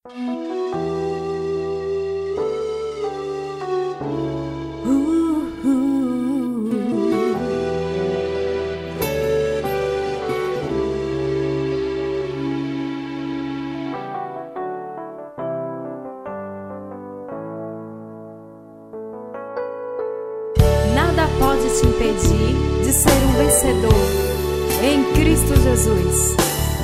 Nada pode te impedir de ser um vencedor em Cristo Jesus.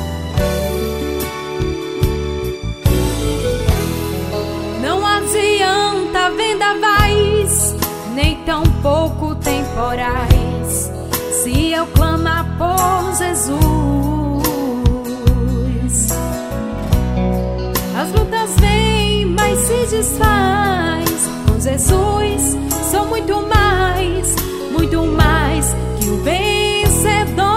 Não adianta vendavais, nem tão pouco temporais, se eu clamar por Jesus. As lutas vêm, mas se desfaz. Com Jesus sou muito mais que o vencedor.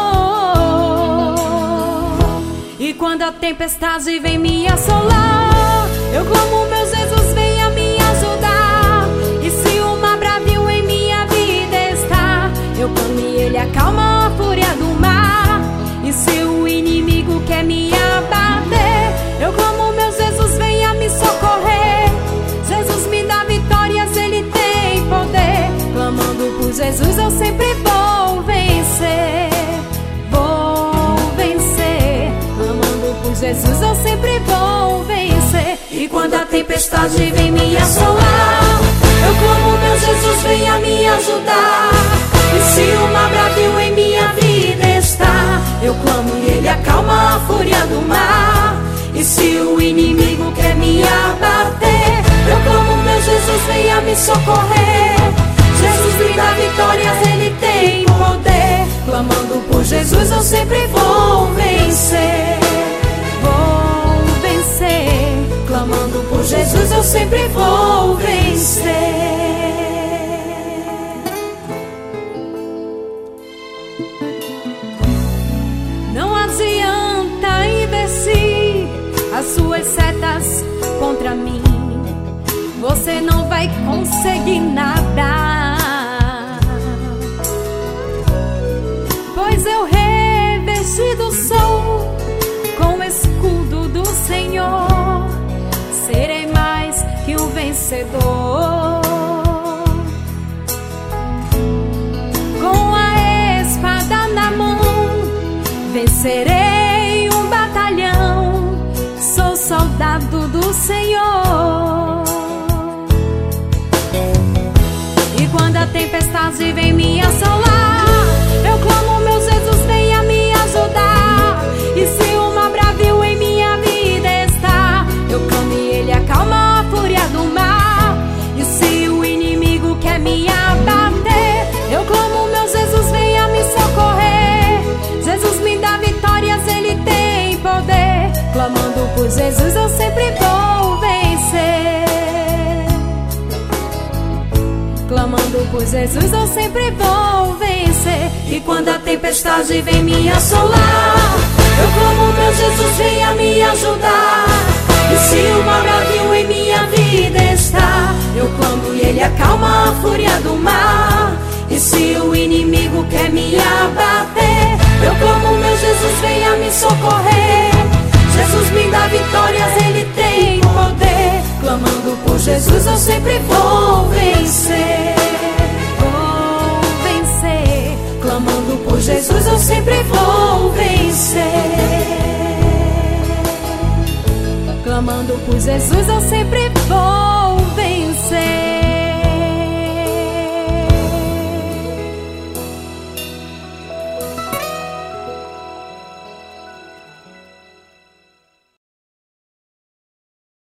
E quando a tempestade vem me assolar, eu clamo, meu Jesus, venha me ajudar. E se o mar bravio em minha vida está, eu clamo e ele acalma a fúria do mar. E se o inimigo quer me abater, eu clamo, meu Jesus, venha me socorrer. Jesus me dá vitórias, ele tem poder. Clamando por Jesus eu sempre vou vencer. Vou vencer. Clamando por Jesus eu sempre vou vencer. E quando a tempestade vem me assolar, eu clamo, meu Jesus, venha me ajudar. E se o mar bravio em minha vida está, eu clamo e ele acalma a fúria do mar. E se o inimigo quer me abater, eu clamo, meu Jesus, venha me socorrer. Jesus me dá vitórias, ele tem poder. Clamando por Jesus eu sempre vou vencer. Vou vencer. Clamando por Jesus eu sempre vou vencer. Não adianta investir as suas setas contra mim, você não vai conseguir nada. Pois eu revestido sou com o escudo do Senhor, serei mais que um vencedor. Com a espada na mão, vencerei um batalhão. Sou soldado do Senhor. E quando a tempestade vem me assolar, eu clamo, meu Jesus, venha me ajudar. E se o mar bravio em minha vida está, eu clamo e ele acalma a fúria do mar. E se o inimigo quer me abater, eu clamo, meu Jesus, venha me socorrer. Jesus me dá vitórias, ele tem poder. Clamando por Jesus eu sempre vou vencer. Clamando por Jesus eu sempre vou vencer. E quando a tempestade vem me assolar, eu clamo, meu Jesus, venha me ajudar. E se o mar bravio em minha vida está, eu clamo e ele acalma a fúria do mar. E se o inimigo quer me abater, eu clamo, meu Jesus, venha me socorrer. Jesus me dá vitórias, ele tem poder. Clamando por Jesus eu sempre vou vencer. Vou vencer. Clamando por Jesus eu sempre vou vencer. Clamando por Jesus eu sempre vou